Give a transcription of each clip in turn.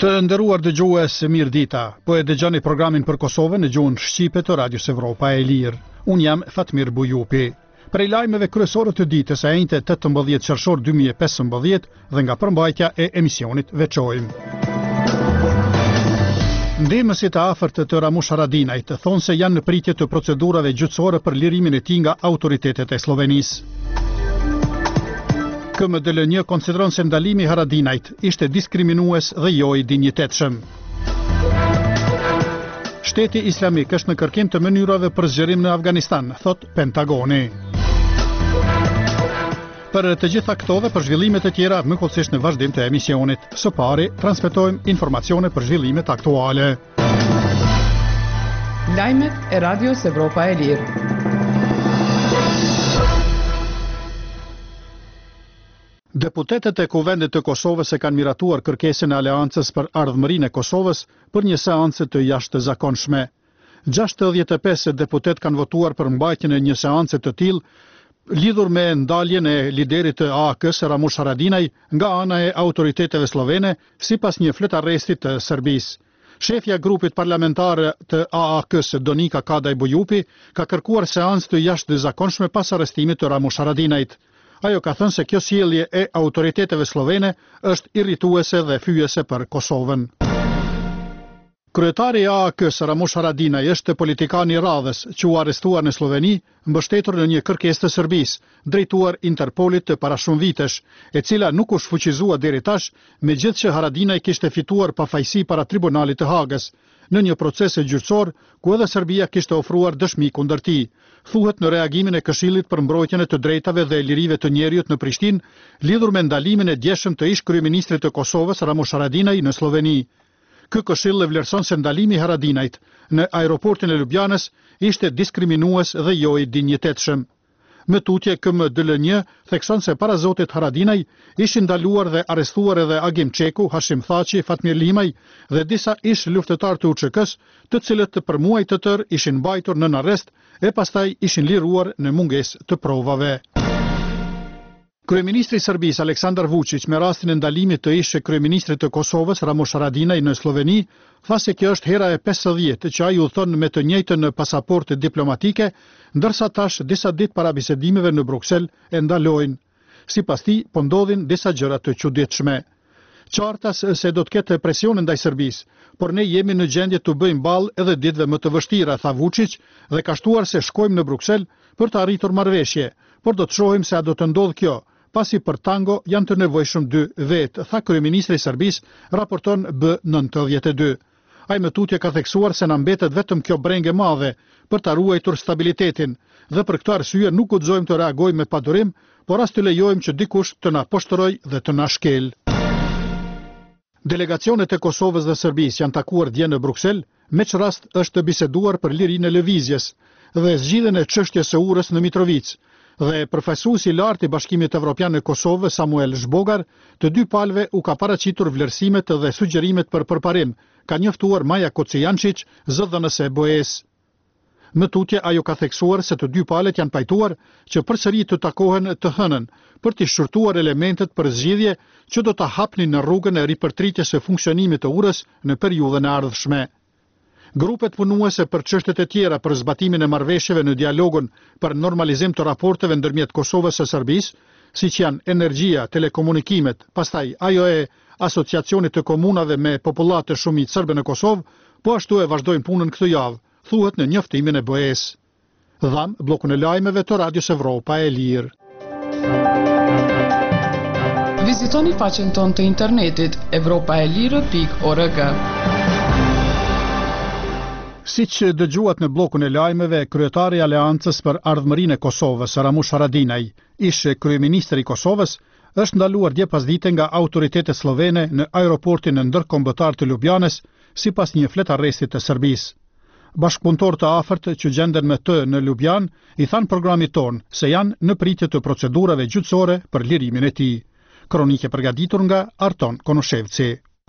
Të nderuar dëgjues, mirëdita. Po e dëgjoni programin për Kosovën në gjuhën shqipe të Radios Evropa e Lirë. Unë jam Fatmir Bujupi. Prej lajmeve kryesore të ditës e njëjtë 18 qershor 2015 dhe nga përmbajtja e emisionit veçojmë. Ndihmësit e afërt të Ramush Haradinajt thonë se janë në pritje të procedurave gjyqësore për lirimin e tij nga autoritetet e Slovenisë. KMDL konsideron se ndalimi i Haradinajt ishte diskriminues dhe jo i dinjitetshëm. Shteti Islamik është në kërkim të mënyrave për zgjerim në Afganistan, thot Pentagoni. Për të gjitha këto dhe për zhvillimet e tjera, më kollësisht në vazhdim të emisionit. Së pari, transmetojmë informacione për zhvillimet aktuale. Lajmet e Radios Evropa e Lirë. Deputetet e Kuvendit të Kosovës e kanë miratuar kërkesën e Aleancës për ardhmërinë e Kosovës për një seancë të jashtëzakonshme. 65 deputet kanë votuar për mbajtjen e një seance të tillë lidhur me ndaljen e liderit të AAK-s Ramush Haradinaj nga ana e autoriteteve slovene sipas një fletarresti të Serbisë. Shefja e grupit parlamentar të AAK-s Donika Kadaj Bujupi ka kërkuar seancë të jashtëzakonshme pas arrestimit të Ramush Haradinajt. Ajo ka thënë se kjo sjellje e autoriteteve slovene është irrituese dhe fyese për Kosovën. Kryetari i AAK-s Ramush Haradinaj është politikan i radhës që u arrestuar në Sloveni, mbështetur në një kërkesë të Serbisë, drejtuar Interpolit të para shumë vitesh, e cila nuk u shfuqizua deri tash, megjithëse Haradinaj kishte fituar pafajësi para Tribunalit të Hagës, në një proces gjyqësor ku edhe Serbia kishte ofruar dëshmi kundër tij. Thuhet në reagimin e Këshillit për mbrojtjen e të drejtave dhe lirive të njerëzit në Prishtinë, lidhur me ndalimin e djeshëm të ish kryeministrit të Kosovës Ramush Haradinaj në Sloveni. Ky këshill vlerëson se ndalimi i Haradinajt në aeroportin e Ljubljanës ishte diskriminues dhe jo i dinjitetshëm. Me tutje KMDL thekson se para zotit Haradinaj ishin ndaluar dhe arrestuar edhe Agim Çeku, Hashim Thaçi, Fatmir Limaj dhe disa ish luftëtar të UÇK-s, të cilët për muaj të tërë ishin mbajtur nën arrest e pastaj ishin liruar në mungesë të provave. Kryeministri i Serbisë Aleksandar Vučić me rastin e ndalimit të ish kryeministrit të Kosovës Ramush Haradinaj në Sloveni, tha se kjo është hera e 50 që ai udhton me të njëjtën pasaportë diplomatike, ndërsa tash disa ditë para bisedimeve në Bruksel e ndalojnë. Sipas tij, po ndodhin disa gjëra të çuditshme. Qartas se do të ketë presione ndaj Serbisë, por ne jemi në gjendje të bëjmë ballë edhe ditëve më të vështira, tha Vučić, dhe ka shtuar se shkojmë në Bruksel për të arritur marrëveshje, por do të shohim se a do të ndodhë kjo. Pasi për tango janë të nevojshëm 2 vetë, tha kryeministri i Serbisë, raporton B92. Ai me tutje ka theksuar se na mbetet vetëm kjo brengë e madhe për ta ruajtur stabilitetin dhe për këtë arsye nuk guxojmë të reagojmë me padurim, por as të lejojmë që dikush të na poshtrojë dhe të na shkel. Delegacionet e Kosovës dhe Serbisë janë takuar dje në Bruksel, me që rast është biseduar për lirinë e lëvizjes dhe zgjidhjen e çështjes së urës në Mitrovic. Dhe përfaqësuesi i lartë i Bashkimit Evropian në Kosovë, Samuel Zhbogar, të dy palëve u ka paraqitur vlerësimet dhe sugjerimet për përparim, ka njoftuar Maja Kocijančić, zëdhënëse BE-s. Më tutje ajo ka theksuar se të dy palët janë pajtuar që përsëri të takohen të hënën për të shqyrtuar elementet për zgjidhje që do ta hapnin në rrugën e ripërtritjes së funksionimit të urës në periudhën e ardhshme. Grupet punuese për çështjet e tjera për zbatimin e marrëveshjeve në dialogun për normalizim të raporteve ndërmjet Kosovës së Serbisë, siç janë energjia, telekomunikimet, pastaj AJOE, Asociacionit të Komunave me popullat të shumit serbe në Kosovë, po ashtu e vazhdojnë punën këtë javë, thuhet në njoftimin e BE-s. Dham bllokun e lajmeve të Radios Evropa e Lirë. Vizitoni faqen tonë të internetit evropaelire.org. Siç dëgjuat në bllokun e lajmeve, kryetari i Aleancës për ardhmërinë e Kosovës, Ramush Haradinaj, ish kryeministri i Kosovës, është ndaluar dje pasdite nga autoritetet slovene në aeroportin ndërkombëtar të Ljubljanës, sipas një fletarresti të Serbisë. Bashkëpunëtor të afërt që gjenden me të në Ljubljanë i thanë programit ton se janë në pritje të procedurave gjyqësore për lirimin e tij. Kronike përgatitur nga Arton Konoshevci.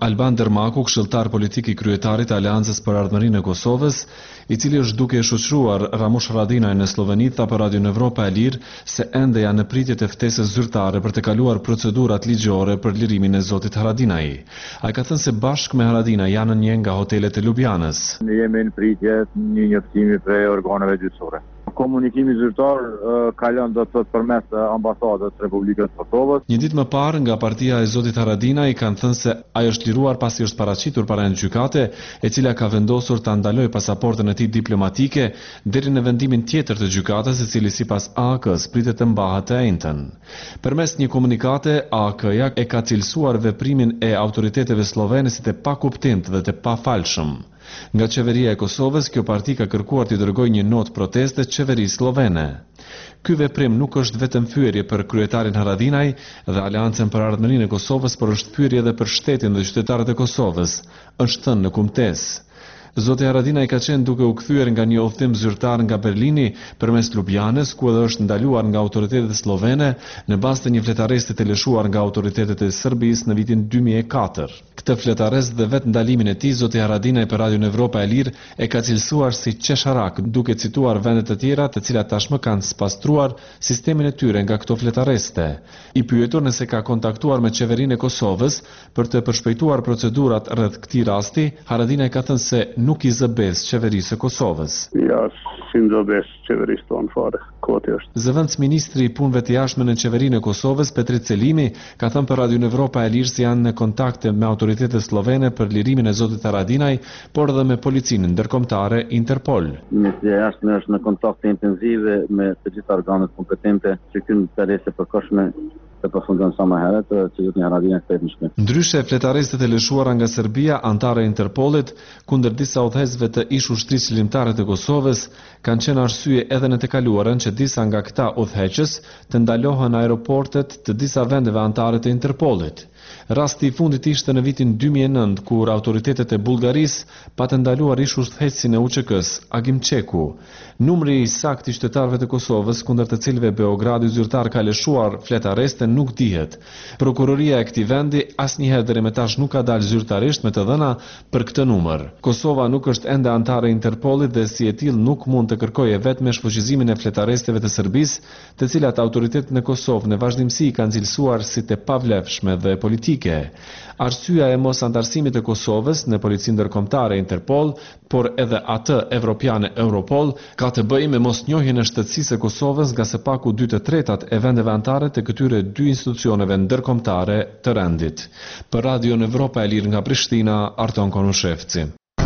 Alban Dermaku, këshilltar politik I kryetarit të Aleancës për Ardhmërinë e Kosovës, I cili është duke e shoqëruar Ramush Haradinaj në Sloveni, tha për Radio Evropa e Lirë se ende janë në pritje të ftesës zyrtare për të kaluar procedurat ligjore për lirimin e zotit Haradinaj. Ai ka thënë se bashkë me Haradinaj janë në një nga hotelet e Ljubljanës. Ne jemi në pritje një njoftimi prej organeve gjyqësore. Komunikimi zyrtar kalon do të thotë përmes ambasadës Republikës Kosovës. Një ditë më parë nga partia e zotit Haradinaj kanë thënë se ai është liruar pasi është paraqitur para një gjykate, e cila ka vendosur ta ndalojë pasaportën e tij diplomatike deri në vendimin tjetër të gjykatës, I cili sipas AAK-s pritet të mbahet të njëjtën. Përmes një komunikate, AAK-ja e ka cilësuar veprimin e autoriteteve slovene si të pakuptimtë dhe të pafalshëm. Nga qeveria e Kosovës, kjo parti ka kërkuar t'i dërgojë një notë proteste qeverisë slovene. Ky veprim nuk është vetëm fyerje për kryetarin Haradinaj dhe Aleancën për Ardhmërinë e Kosovës, por është fyerje edhe për shtetin dhe qytetarët e Kosovës, është thënë në kumtesë. Zoti Haradinaj ka qenë duke u kthyer nga një udhëtim zyrtar nga Berlini përmes Ljubljanës, ku edhe është ndaluar nga autoritetet slovene në bazë të një fletaresti të lëshuar nga autoritetet e Serbisë në vitin 2004. Këtë fletarest dhe vetë ndalimin e tij zoti Haradinaj për Radio Evropa e Lirë e ka cilësuar si qesharak, duke cituar vende të tjera të cilat tashmë kanë spastruar sistemin e tyre nga këto fletareste. I pyetur nëse ka kontaktuar me qeverinë e Kosovës për të përshpejtuar procedurat rreth këtij rasti, Haradinaj ka thënë se nuk I zëbes qeverisë e Kosovës. Ja, si zëbes qeverisë tonë fare, koti është. Zëvendës ministri I punëve të jashtme në qeverinë e Kosovës, Petrit Selimi, ka thënë për Radio Evropa e Lirë se janë në kontakte me autoritetet slovene për lirimin e zotit Haradinaj, por edhe me policinë ndërkombëtare Interpol. Ministria e jashtme është në kontakte intensive me të gjitha organet kompetente që kanë interese të përkohshme të përfundon sa më herët që zoti Haradinaj kthehet në shtëpi. Ndryshe, fletarestet e lëshuara nga Serbia, antare e Interpolit, kundër disa udhëhecësve të ish ushtrisë qëllimtare të Kosovës, kanë qenë arsye edhe në të kaluarën që disa nga këta udhëheqës të ndalohen aeroportet të disa vendeve antare të Interpolit. Rasti I fundit ishte në vitin 2009, kur autoritetet e Bullgarisë pa të ndaluar ish udhëheqësin e UÇK-s, Agim Çeku. Numri I saktë I qytetarëve të Kosovës kundër të cilëve Beogradi zyrtar ka lëshuar fletareste nuk dihet. Prokuroria e këtij vendi asnjëherë deri më tash nuk ka dalë zyrtarisht me të dhëna për këtë numër. Kosova nuk është ende antare e Interpolit dhe si e tillë nuk mund të kërkojë vetëm shfuqizimin e fletaresteve të Serbisë, të cilat autoritetet në Kosovë në vazhdimsi kanë cilësuar si të pavlefshme dhe politike. Arsyeja e mos antarësimit të Kosovës në policinë ndërkombëtare Interpol, por edhe atë evropiane Europol, ka të bëjë me mosnjohjen e shtetësisë së Kosovës nga së paku 2/3 e vendeve antare të këtyre dy institucioneve ndërkombëtare të rendit. Për Radio Evropa e Lirë nga Prishtina, Arton Konushevci.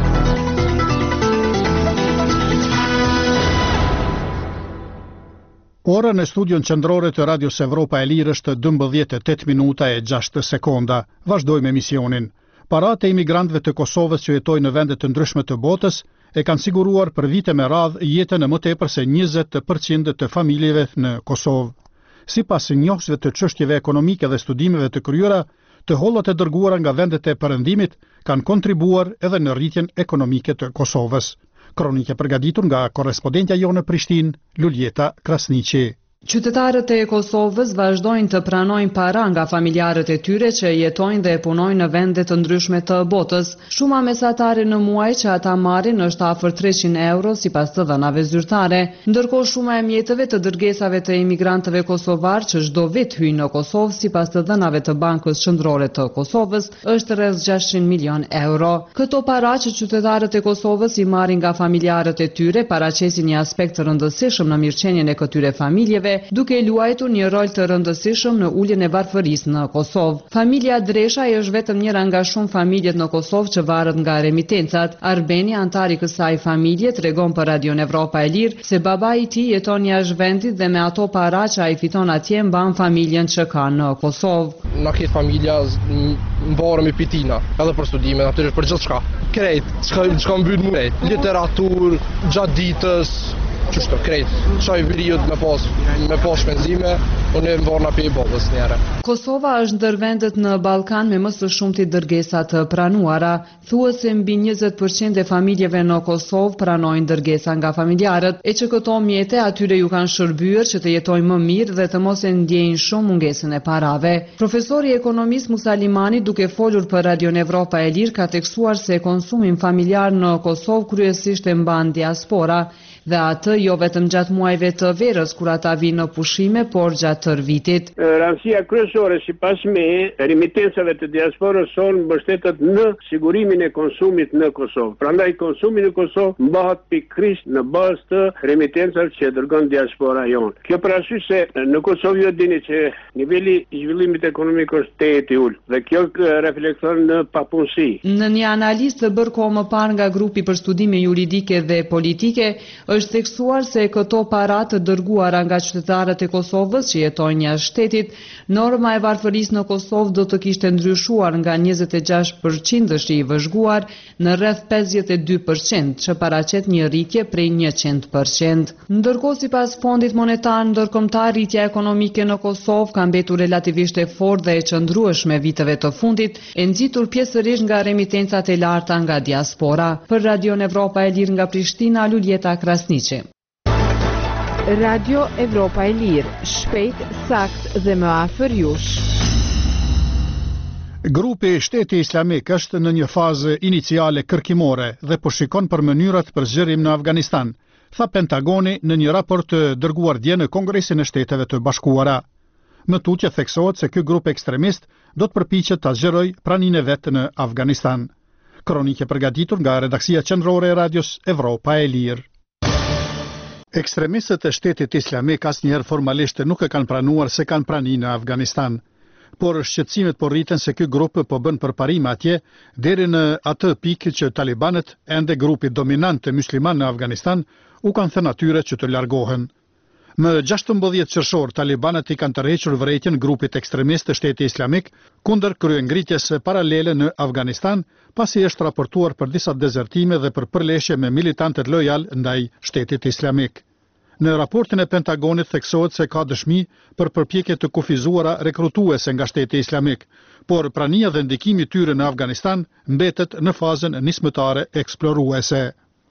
Ora në studion qendrore të Radios Evropa e Lirë është 12:08 minuta e 6 sekonda. Vazhdojmë emisionin. Paratë e imigrantëve të Kosovës që jetojnë në vende të ndryshme të botës e kanë siguruar për vite me radhë jetën e më tepër se 20% të familjeve në Kosovë. Sipas njohësve të çështjeve ekonomike dhe studimeve të kryera, të hollat e dërguara nga vendet e perëndimit kanë kontribuar edhe në rritjen ekonomike të Kosovës. Kronike përgatitur nga korrespondentja jonë në Prishtinë, Luljeta Krasniqi. Qytetarët e Kosovës vazhdojnë të pranojnë para nga familjarët e tyre që jetojnë dhe punojnë në vende të ndryshme të botës. Shuma mesatare në muaj që ata marrin është afër 300 euro sipas të dhënave zyrtare, ndërkohë shuma e mjetëve të dërgesave të imigrantëve kosovar që çdo vit hyjnë në Kosovë sipas të dhënave të Bankës Qendrore të Kosovës është rreth 600 milion euro. Këto para që qytetarët e Kosovës I marrin nga familjarët e tyre paraqesin një aspekt të rëndësishëm në mirëqenien e këtyre familjeve, duke luajtur një rol të rëndësishëm në uljen e varfërisë në Kosovë. Familja Dreshaj është vetëm njëra nga shumë familjet në Kosovë që varet nga remitencat. Arbeni, antar I kësaj familje, tregon për Radio Evropa e Lirë se babai I tij jeton jashtë vendit dhe me ato para që ai fiton atje mban familjen që ka në Kosovë. Na këtë familja mbarëm I pitina, edhe për studime, natyrisht për gjithçka. Krejt, çka mbyt mu, literaturë, gjatë ditës, Qështu krejt. Qaj veriut me pas shpenzime, unë e më varna për i babës njëre. Kosova është ndër vendet në Ballkan me më së shumti dërgesa të pranuara. Thuhet se mbi 20% e familjeve në Kosovë pranojnë dërgesa nga familjarët, e që këto mjete atyre ju kanë shërbyer që të jetojnë më mirë dhe të mos e ndjejnë shumë mungesën e parave. Profesori ekonomist Musa Limani, duke folur për Radion Evropa e Lirë, ka teksuar se konsumin familjar në Kosovë kryesisht e mban diaspora, dhe atë jo vetëm gjatë muajve të verës kur ata vinë në pushime, por gjatë tër vitit. Rëndësia kryesore sipas me remitencave të diasporës son mbështetet në sigurimin e konsumit në Kosovë. Prandaj konsumi në Kosovë mbahet pikërisht në bazë të remitencave që dërgon diaspora jonë. Kjo për arsye se në Kosovë ju dini që niveli i zhvillimit ekonomik është i ulët dhe kjo reflekton në papunësi. Në një analizë të bërë kohë më parë nga grupi për studime juridike dhe politike, është theksuar se këto para të dërguara nga qytetarët e Kosovës që jetojnë jashtë shtetit, norma e varfërisë në Kosovë do të kishte ndryshuar nga 26% dështi i vëzhguar në rreth 52%, që paraqet një rritje prej 100%. Ndërkohë sipas Fondit Monetar Ndërkombëtar, rritja ekonomike në Kosovë ka mbetur relativisht e fortë dhe e qëndrueshme viteve të fundit, e nxitur pjesërisht nga remitencat e larta nga diaspora. Për Radion Evropa e Lirë nga Prishtina, Luljeta Krasniqi. Radio Evropa e Lirë, shpejt, sakt dhe më afër jush. Grupi Shteti Islamik është në një fazë iniciale kërkimore dhe po shikon për mënyrat për zgjerim në Afganistan, tha Pentagoni në një raport të dërguar dje në Kongresin e Shteteve të Bashkuara. Më tutje theksohet se ky grup ekstremist do të përpiqet ta zgjerojë praninë e vet në Afganistan. Kronike përgatitur nga redaksia qendrore e Radios Evropa e Lirë. Ekstremistët e Shtetit Islamik asnjëherë formalisht nuk e kanë pranuar se kanë prani në Afganistan, por shqetësimet po rriten se ky grup po bën përparime atje deri në atë pikë që talibanët, ende grupi dominant musliman në Afganistan, u kanë thënë atyre që të largohen. Më 16 qershor, talibanët i kanë tërhequr vërejtjen grupit ekstremist të Shtetit Islamik kundër kryengritjes paralele në Afganistan, pasi është raportuar për disa dezertime dhe për përleshje me militantët lojal ndaj Shtetit Islamik. Në raportin e Pentagonit theksohet se ka dëshmi për përpjekje të kufizuara rekrutuese nga Shteti Islamik, por prania dhe ndikimi tyre në Afganistan mbetet në fazën nismëtare eksploruese.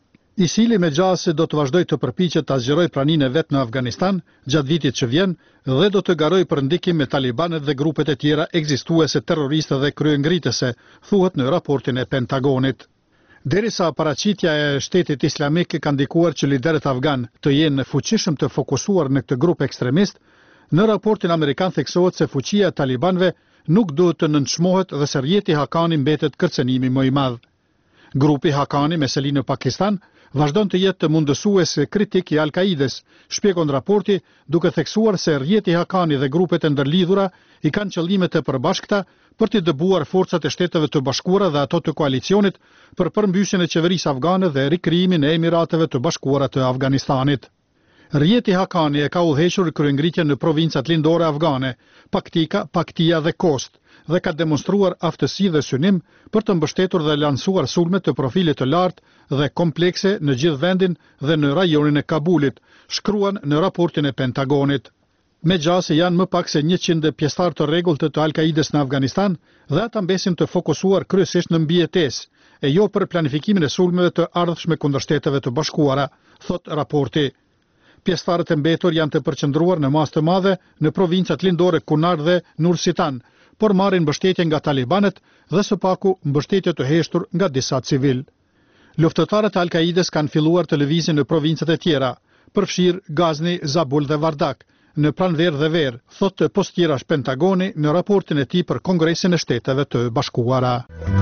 ISIL me gjase do të vazhdoj të përpiqet ta zgjerojë praninë e vet në Afganistan gjatë vitit që vjen dhe do të garojë për ndikim me talibanët dhe grupet e tjera ekzistuese terroriste dhe kryengritëse, thuhet në raportin e Pentagonit. Derisa paraqitja e Shtetit Islamik ka ndikuar që liderët afgan të jenë fuqishëm të fokusuar në këtë grup ekstremist, në raportin amerikan theksohet se fuqia e talibanëve nuk duhet të nënçmohet dhe se rjeti Hakani mbetet kërcënimi më i madh. Grupi Hakani me seli në Pakistan vazhdon të jetë të mundësues kritik i Al-Kaides, shpjegon raporti, duke theksuar se rjeti Hakani dhe grupet e ndërlidhura i kanë qëllime të përbashkëta për të dëbuar forcat e Shteteve të Bashkuara dhe ato të koalicionit për përmbysjen e qeverisë afgane dhe rikrijimin e Emirateve të Bashkuara të Afganistanit. Rjeti Hakani e ka udhëhequr kryengritjen në provincat lindore afgane, Paktika, Paktia dhe Kost, dhe ka demonstruar aftësi dhe synim për të mbështetur dhe lansuar sulme të profilit të lartë dhe komplekse në gjithë vendin dhe në rajonin e Kabulit, shkruan në raportin e Pentagonit. Megjithëse janë më pak se 100 pjesëtar të rregullt të Al-Kaides në Afganistan dhe ata mbesin të fokusuar kryesisht në mbijetesë, e jo për planifikimin e sulmeve të ardhshme kundër Shteteve të Bashkuara, thot raporti. Pjesëtarët e mbetur janë të përqendruar në masë të madhe në provincat lindore Kunar dhe Nur-Sitan, por marrin mbështetje nga talibanët dhe së paku mbështetje të heshtur nga disa civil. Luftëtarët e Al-Kaides kanë filluar të lëvizin në provincat e tjera, përfshirë Ghazni, Zabul dhe Vardak, në pranverë dhe verë, thotë postirash Pentagoni në raportin e tij për Kongresin e Shteteve të Bashkuara.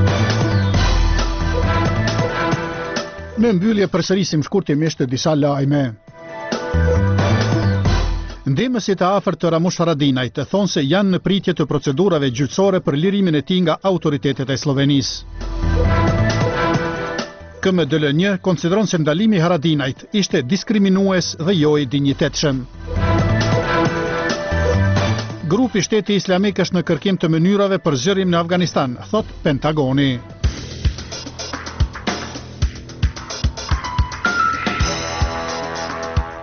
Në mbyllje përsërisim shkurtimisht disa lajme. Ndihmësit e afërt të Ramush Haradinajt thonë se janë në pritje të procedurave gjyqësore për lirimin e tij nga autoritetet e Slovenisë. KMDL1 konsideron se ndalimi i Haradinajt ishte diskriminues dhe jo i dinjitetshëm. Grupi Shteti Islamik është në kërkim të mënyrave për zgjerim në Afganistan, thot Pentagoni.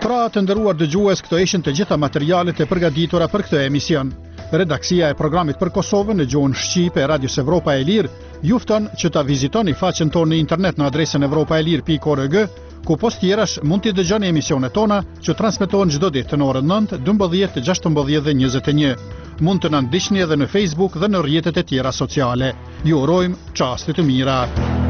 Pra të nderuar dëgjues, këto ishin të gjitha materialet e përgatitura për këtë emision. Redaksia e programit për Kosovën në gjuhën shqipe e Radios Evropa e Lirë ju fton që ta vizitoni faqen tonë në internet në adresën evropaelir.org, ku post tjerash mund t'i dëgjoni emisionet tona që transmetohen çdo ditë në orën 9, 12, 16 dhe 21. Mund të na ndiqni edhe në Facebook dhe në rrjetet e tjera sociale. Ju urojmë çaste të mira.